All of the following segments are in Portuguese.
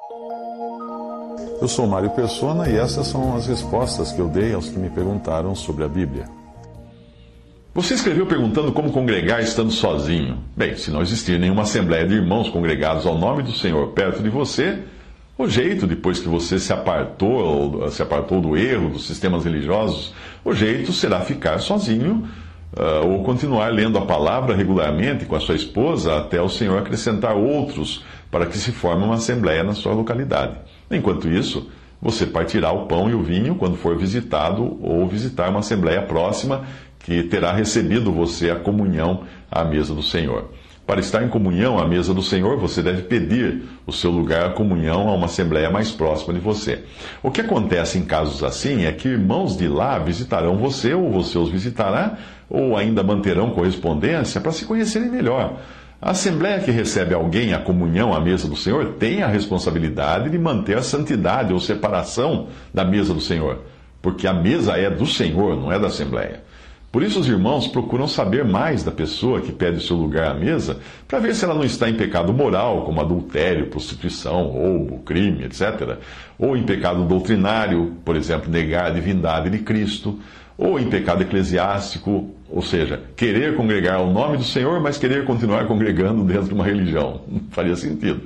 Eu sou Mário Persona e essas são as respostas que eu dei aos que me perguntaram sobre a Bíblia. Você escreveu perguntando como congregar estando sozinho. Bem, se não existir nenhuma assembleia de irmãos congregados ao nome do Senhor perto de você, o jeito, depois que você se apartou do erro dos sistemas religiosos, o jeito será ficar sozinho ou continuar lendo a palavra regularmente com a sua esposa até o Senhor acrescentar outros para que se forme uma assembleia na sua localidade. Enquanto isso, você partirá o pão e o vinho quando for visitado ou visitar uma assembleia próxima que terá recebido você a comunhão à mesa do Senhor. Para estar em comunhão à mesa do Senhor, você deve pedir o seu lugar à comunhão a uma assembleia mais próxima de você. O que acontece em casos assim é que irmãos de lá visitarão você, ou você os visitará, ou ainda manterão correspondência para se conhecerem melhor. A assembleia que recebe alguém à comunhão à mesa do Senhor tem a responsabilidade de manter a santidade ou separação da mesa do Senhor, porque a mesa é do Senhor, não é da assembleia. Por isso os irmãos procuram saber mais da pessoa que pede o seu lugar à mesa, para ver se ela não está em pecado moral, como adultério, prostituição, roubo, crime, etc., ou em pecado doutrinário, por exemplo, negar a divindade de Cristo, ou em pecado eclesiástico, ou seja, querer congregar ao nome do Senhor, mas querer continuar congregando dentro de uma religião. Não faria sentido.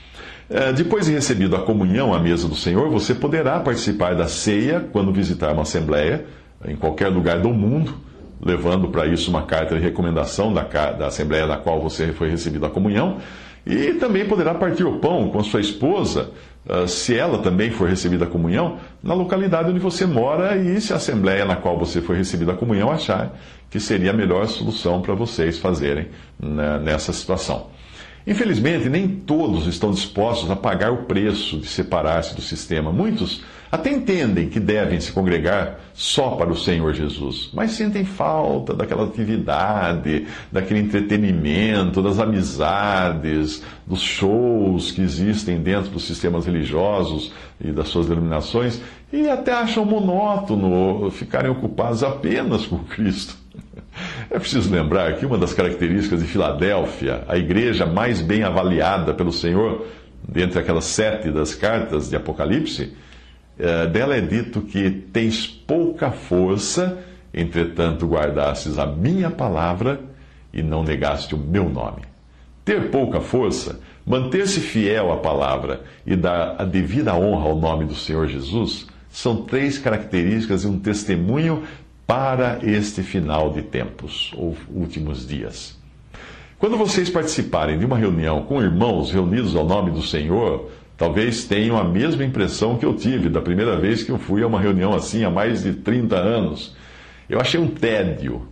Depois de recebido a comunhão à mesa do Senhor, você poderá participar da ceia quando visitar uma assembleia, em qualquer lugar do mundo, levando para isso uma carta de recomendação da assembleia na qual você foi recebido a comunhão, e também poderá partir o pão com sua esposa, se ela também for recebida a comunhão, na localidade onde você mora, e se a assembleia na qual você foi recebido a comunhão achar que seria a melhor solução para vocês fazerem nessa situação. Infelizmente, nem todos estão dispostos a pagar o preço de separar-se do sistema. Muitos até entendem que devem se congregar só para o Senhor Jesus, mas sentem falta daquela atividade, daquele entretenimento, das amizades, dos shows que existem dentro dos sistemas religiosos e das suas denominações, e até acham monótono ficarem ocupados apenas com Cristo. É preciso lembrar que uma das características de Filadélfia, a igreja mais bem avaliada pelo Senhor, dentre aquelas 7 das cartas de Apocalipse, dela é dito que tens pouca força, entretanto guardastes a minha palavra e não negaste o meu nome. Ter pouca força, manter-se fiel à palavra e dar a devida honra ao nome do Senhor Jesus, são 3 características e um testemunho para este final de tempos, ou últimos dias. Quando vocês participarem de uma reunião com irmãos reunidos ao nome do Senhor, talvez tenham a mesma impressão que eu tive da primeira vez que eu fui a uma reunião assim há mais de 30 anos. Eu achei um tédio.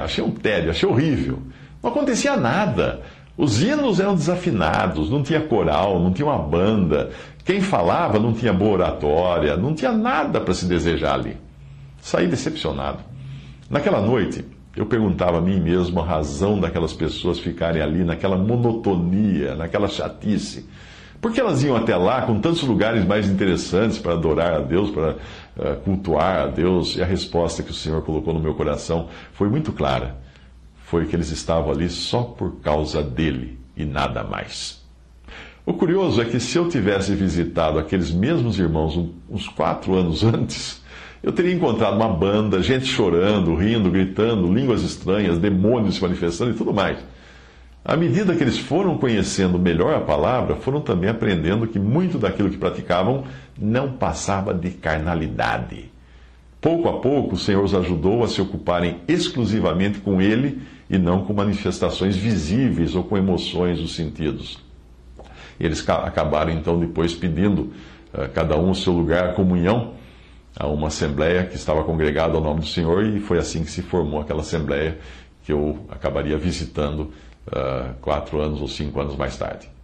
Achei horrível. Não acontecia nada. Os hinos eram desafinados, não tinha coral, não tinha uma banda. Quem falava não tinha boa oratória, não tinha nada para se desejar ali. Saí decepcionado. Naquela noite, eu perguntava a mim mesmo a razão daquelas pessoas ficarem ali naquela monotonia, naquela chatice. Por que elas iam até lá com tantos lugares mais interessantes para adorar a Deus, para cultuar a Deus? E a resposta que o Senhor colocou no meu coração foi muito clara. Foi que eles estavam ali só por causa dele e nada mais. O curioso é que se eu tivesse visitado aqueles mesmos irmãos uns 4 anos antes, eu teria encontrado uma banda, gente chorando, rindo, gritando, línguas estranhas, demônios se manifestando e tudo mais. À medida que eles foram conhecendo melhor a palavra, foram também aprendendo que muito daquilo que praticavam não passava de carnalidade. Pouco a pouco, o Senhor os ajudou a se ocuparem exclusivamente com Ele e não com manifestações visíveis ou com emoções dos sentidos. Eles acabaram então depois pedindo cada um o seu lugar, a comunhão, a uma assembleia que estava congregada ao nome do Senhor, e foi assim que se formou aquela assembleia que eu acabaria visitando 4 anos ou 5 anos mais tarde.